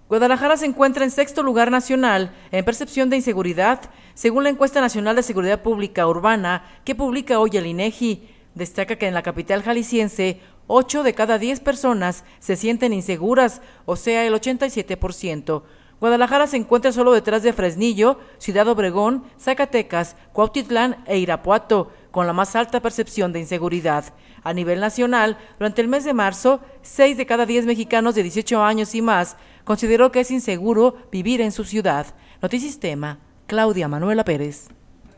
Guadalajara se encuentra en sexto lugar nacional en percepción de inseguridad, según la encuesta nacional de seguridad pública urbana que publica hoy el INEGI. Destaca que en la capital jalisciense, 8 de cada 10 personas se sienten inseguras, o sea, el 87%. Guadalajara se encuentra solo detrás de Fresnillo, Ciudad Obregón, Zacatecas, Cuautitlán e Irapuato, con la más alta percepción de inseguridad. A nivel nacional, durante el mes de marzo, 6 de cada 10 mexicanos de 18 años y más consideró que es inseguro vivir en su ciudad. Notisistema, Claudia Manuela Pérez.